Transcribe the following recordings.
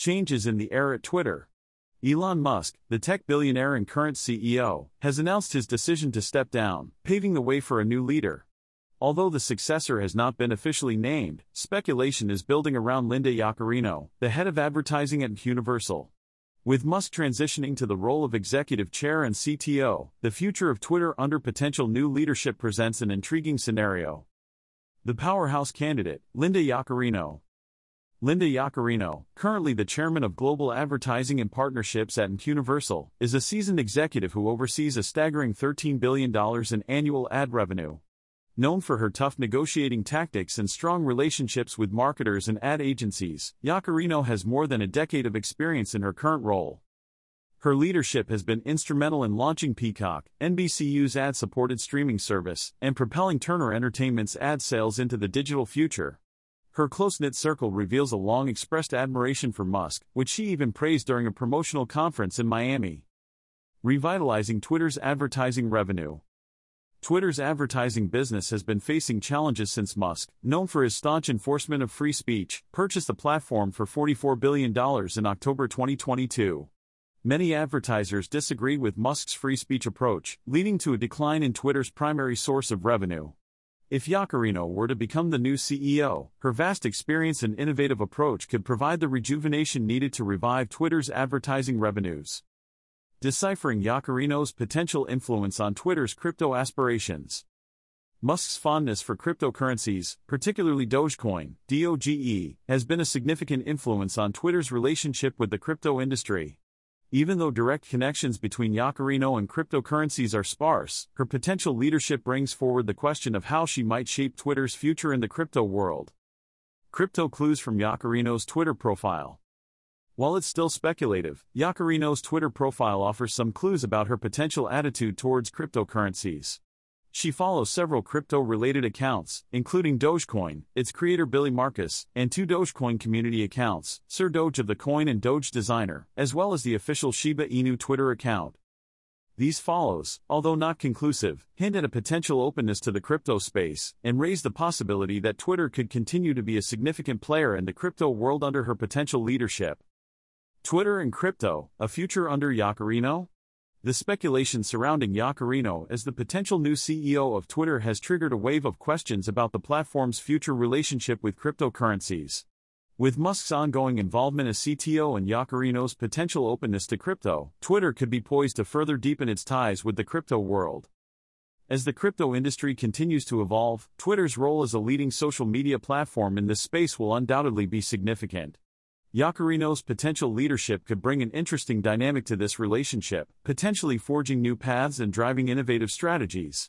Changes in the air at Twitter. Elon Musk, the tech billionaire and current CEO, has announced his decision to step down, paving the way for a new leader. Although the successor has not been officially named, speculation is building around Linda Yaccarino, the head of advertising at Universal. With Musk transitioning to the role of executive chair and CTO, the future of Twitter under potential new leadership presents an intriguing scenario. The powerhouse candidate, Linda Yaccarino. Linda Yaccarino, currently the chairman of global advertising and partnerships at Universal, is a seasoned executive who oversees a staggering $13 billion in annual ad revenue. Known for her tough negotiating tactics and strong relationships with marketers and ad agencies, Yaccarino has more than a decade of experience in her current role. Her leadership has been instrumental in launching Peacock, NBCU's ad-supported streaming service, and propelling Turner Entertainment's ad sales into the digital future. Her close-knit circle reveals a long-expressed admiration for Musk, which she even praised during a promotional conference in Miami. Revitalizing Twitter's advertising revenue. Twitter's advertising business has been facing challenges since Musk, known for his staunch enforcement of free speech, purchased the platform for $44 billion in October 2022. Many advertisers disagreed with Musk's free speech approach, leading to a decline in Twitter's primary source of revenue. If Yaccarino were to become the new CEO, her vast experience and innovative approach could provide the rejuvenation needed to revive Twitter's advertising revenues. Deciphering Yaccarino's potential influence on Twitter's crypto aspirations. Musk's fondness for cryptocurrencies, particularly Dogecoin, DOGE, has been a significant influence on Twitter's relationship with the crypto industry. Even though direct connections between Yaccarino and cryptocurrencies are sparse, her potential leadership brings forward the question of how she might shape Twitter's future in the crypto world. Crypto clues from Yaccarino's Twitter profile. While it's still speculative, Yaccarino's Twitter profile offers some clues about her potential attitude towards cryptocurrencies. She follows several crypto-related accounts, including Dogecoin, its creator Billy Markus, and two Dogecoin community accounts, Sir Doge of the Coin and Doge Designer, as well as the official Shiba Inu Twitter account. These follows, although not conclusive, hint at a potential openness to the crypto space, and raise the possibility that Twitter could continue to be a significant player in the crypto world under her potential leadership. Twitter and crypto, a future under Yaccarino? The speculation surrounding Yaccarino as the potential new CEO of Twitter has triggered a wave of questions about the platform's future relationship with cryptocurrencies. With Musk's ongoing involvement as CTO and Yaccarino's potential openness to crypto, Twitter could be poised to further deepen its ties with the crypto world. As the crypto industry continues to evolve, Twitter's role as a leading social media platform in this space will undoubtedly be significant. Yaccarino's potential leadership could bring an interesting dynamic to this relationship, potentially forging new paths and driving innovative strategies.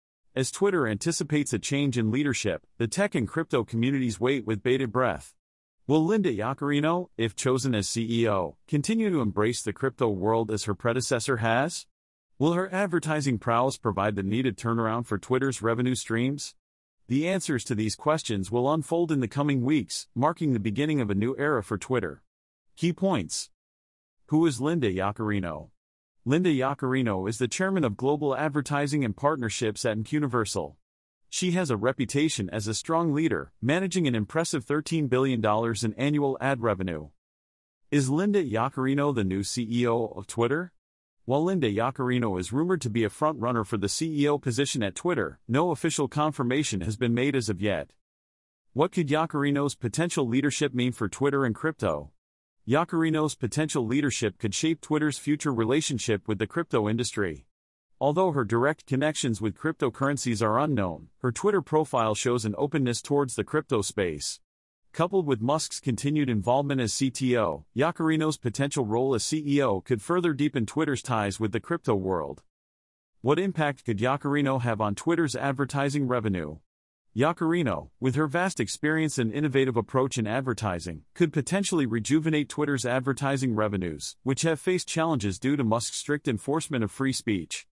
As Twitter anticipates a change in leadership, the tech and crypto communities wait with bated breath. Will Linda Yaccarino, if chosen as CEO, continue to embrace the crypto world as her predecessor has? Will her advertising prowess provide the needed turnaround for Twitter's revenue streams? The answers to these questions will unfold in the coming weeks, marking the beginning of a new era for Twitter. Key points. Who is Linda Yaccarino? Linda Yaccarino is the chairman of global advertising and partnerships at Universal. She has a reputation as a strong leader, managing an impressive $13 billion in annual ad revenue. Is Linda Yaccarino the new CEO of Twitter? While Linda Yaccarino is rumored to be a front-runner for the CEO position at Twitter, no official confirmation has been made as of yet. What could Yaccarino's potential leadership mean for Twitter and crypto? Yaccarino's potential leadership could shape Twitter's future relationship with the crypto industry. Although her direct connections with cryptocurrencies are unknown, her Twitter profile shows an openness towards the crypto space. Coupled with Musk's continued involvement as CTO, Yaccarino's potential role as CEO could further deepen Twitter's ties with the crypto world. What impact could Yaccarino have on Twitter's advertising revenue? Yaccarino, with her vast experience and innovative approach in advertising, could potentially rejuvenate Twitter's advertising revenues, which have faced challenges due to Musk's strict enforcement of free speech.